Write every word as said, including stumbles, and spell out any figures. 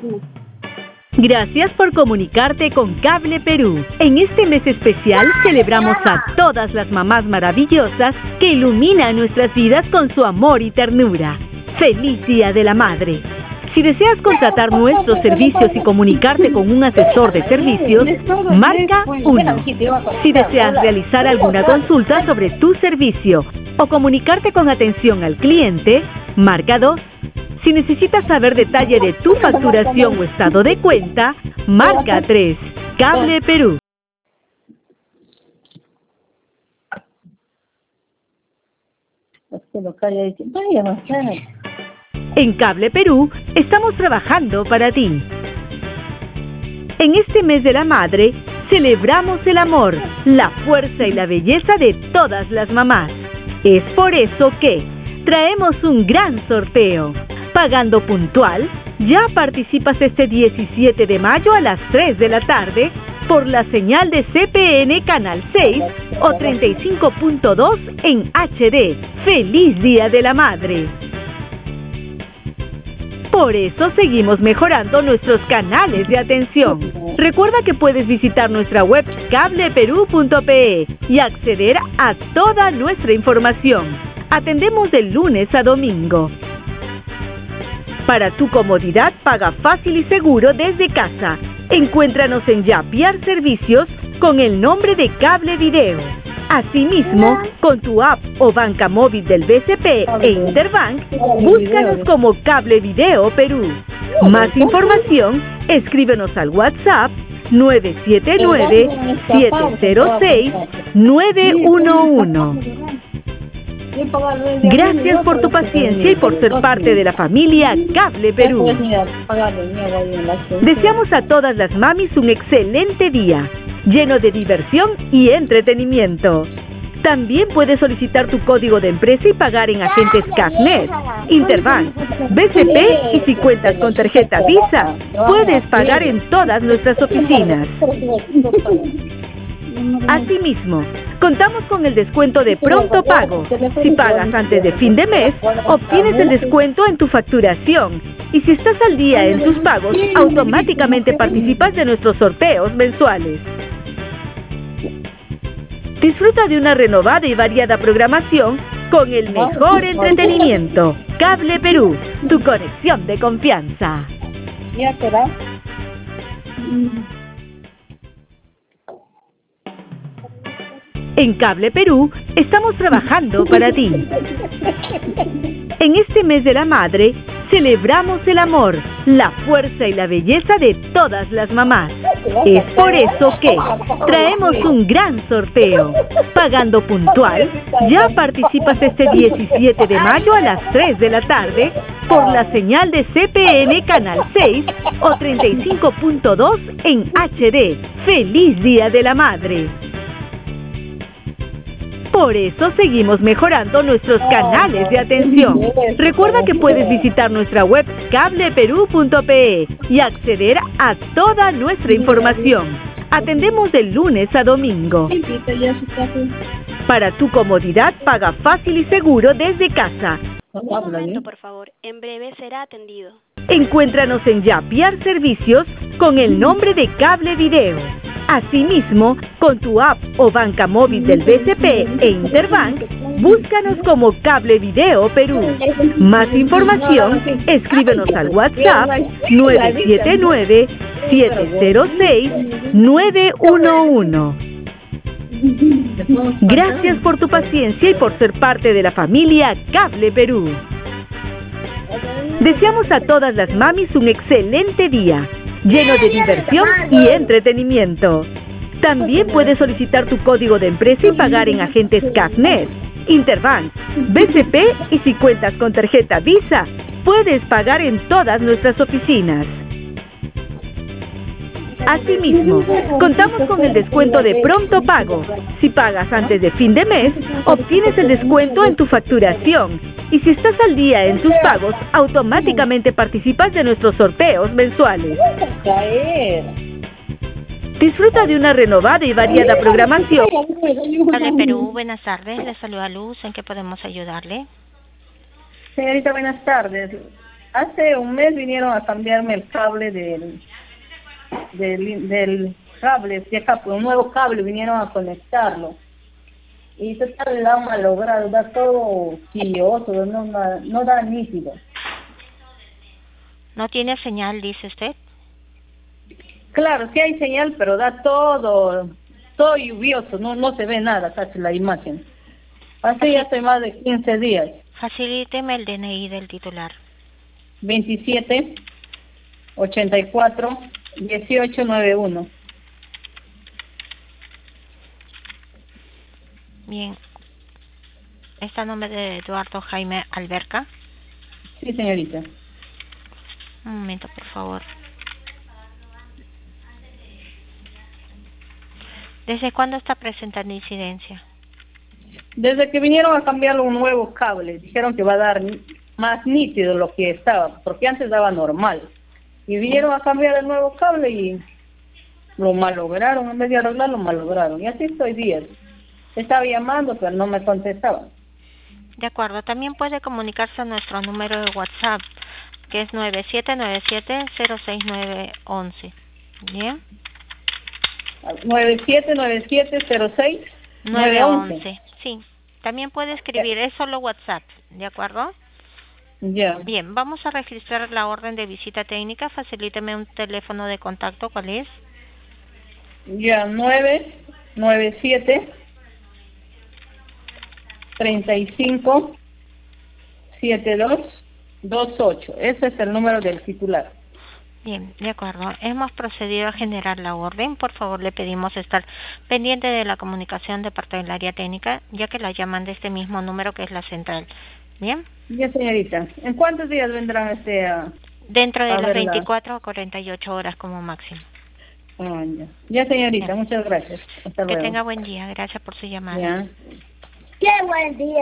Gracias por comunicarte con Cable Perú. En este mes especial celebramos a todas las mamás maravillosas que iluminan nuestras vidas con su amor y ternura. ¡Feliz Día de la Madre! Si deseas contratar nuestros servicios y comunicarte con un asesor de servicios, marca uno. Si deseas realizar alguna consulta sobre tu servicio o comunicarte con atención al cliente, marca dos. Si necesitas saber detalle de tu facturación o estado de cuenta, marca tres. Cable Perú. En Cable Perú estamos trabajando para ti. En este mes de la madre, celebramos el amor, la fuerza y la belleza de todas las mamás. Es por eso que traemos un gran sorteo. Pagando puntual, ya participas este diecisiete de mayo a las tres de la tarde por la señal de C P N Canal seis o treinta y cinco punto dos en H D. ¡Feliz Día de la Madre! Por eso seguimos mejorando nuestros canales de atención. Recuerda que puedes visitar nuestra web cable perú punto pe y acceder a toda nuestra información. Atendemos de lunes a domingo. Para tu comodidad, paga fácil y seguro desde casa. Encuéntranos en Yapiar Servicios con el nombre de Cable Video. Asimismo, con tu app o banca móvil del B C P e Interbank, búscanos como Cable Video Perú. Más información, escríbenos al WhatsApp nueve siete nueve, siete cero seis, nueve uno uno. Gracias por tu paciencia y por ser parte de la familia Cable Perú. Deseamos a todas las mamis un excelente día, lleno de diversión y entretenimiento. También puedes solicitar tu código de empresa y pagar en agentes Casnet, Interbank, B C P y si cuentas con tarjeta Visa, puedes pagar en todas nuestras oficinas. Asimismo, contamos con el descuento de pronto pago. Si pagas antes de fin de mes, obtienes el descuento en tu facturación. Y si estás al día en tus pagos, automáticamente participas de nuestros sorteos mensuales. Disfruta de una renovada y variada programación con el mejor entretenimiento. Cable Perú, tu conexión de confianza. En Cable Perú estamos trabajando para ti. En este mes de la madre, celebramos el amor, la fuerza y la belleza de todas las mamás. Es por eso que traemos un gran sorteo. Pagando puntual, ya participas este diecisiete de mayo a las tres de la tarde por la señal de C P N Canal seis o treinta y cinco punto dos en H D. ¡Feliz Día de la Madre! Por eso seguimos mejorando nuestros canales de atención. Recuerda que puedes visitar nuestra web cable perú punto pe y acceder a toda nuestra información. Atendemos de lunes a domingo. Para tu comodidad, paga fácil y seguro desde casa. Un momento, por favor. En breve será atendido. Encuéntranos en Yapiar Servicios con el nombre de Cable Video. Asimismo, con tu app o banca móvil del B C P e Interbank, búscanos como Cable Video Perú. Más información, escríbenos al WhatsApp nueve siete nueve, siete cero seis, nueve uno uno. Gracias por tu paciencia y por ser parte de la familia Cable Perú. Deseamos a todas las mamis un excelente día, lleno de diversión y entretenimiento. También puedes solicitar tu código de empresa y pagar en agentes Casnet, Interbank, B C P y si cuentas con tarjeta Visa, puedes pagar en todas nuestras oficinas. Asimismo, contamos con el descuento de pronto pago. Si pagas antes de fin de mes, obtienes el descuento en tu facturación. Y si estás al día en tus pagos, automáticamente participas de nuestros sorteos mensuales. Disfruta de una renovada y variada programación. Cable Perú, buenas tardes. Le saluda Luz. ¿En qué podemos ayudarle? Señorita, buenas tardes. Hace un mes vinieron a cambiarme el cable del, del, del cable, de acá, pues, un nuevo cable, vinieron a conectarlo. Y total, lo han malogrado, da todo quilloso, no, no, no da nítido. ¿No tiene señal, dice usted? Claro, sí hay señal, pero da todo, todo lluvioso, no, no se ve nada casi la imagen. Así ya hace más de quince días. Facilíteme el D N I del titular. veintisiete, ochenta y cuatro, dieciocho noventa y uno. Bien. ¿Está a nombre de Eduardo Jaime Alberca? Sí, señorita. Un momento, por favor. ¿Desde cuándo está presentando incidencia? Desde que vinieron a cambiarle un nuevo cable, dijeron que va a dar más nítido lo que estaba, porque antes daba normal. Y vinieron a cambiar el nuevo cable y lo malograron, en vez de arreglarlo, malograron. Y así estoy días. Estaba llamando, pero no me contestaban. De acuerdo, también puede comunicarse a nuestro número de WhatsApp, que es nueve siete nueve siete cero seis nueve once. ¿Bien? nueve siete nueve siete cero seis nueve once. Sí, también puede escribir, es solo WhatsApp, ¿de acuerdo? Ya. Bien, vamos a registrar la orden de visita técnica. Facilíteme un teléfono de contacto, ¿cuál es? Ya, nueve nueve siete treinta y cinco setenta y dos veintiocho. Ese es el número del titular. Bien, de acuerdo. Hemos procedido a generar la orden. Por favor, le pedimos estar pendiente de la comunicación de parte del área técnica, ya que la llaman de este mismo número que es la central. ¿Bien? Ya, señorita. ¿En cuántos días vendrán este a Dentro de a las verla? veinticuatro a cuarenta y ocho horas como máximo. Ah, ya. Ya, señorita. Bien. Muchas gracias. Hasta Que luego. tenga buen día. Gracias por su llamada. Ya. Qué buen día.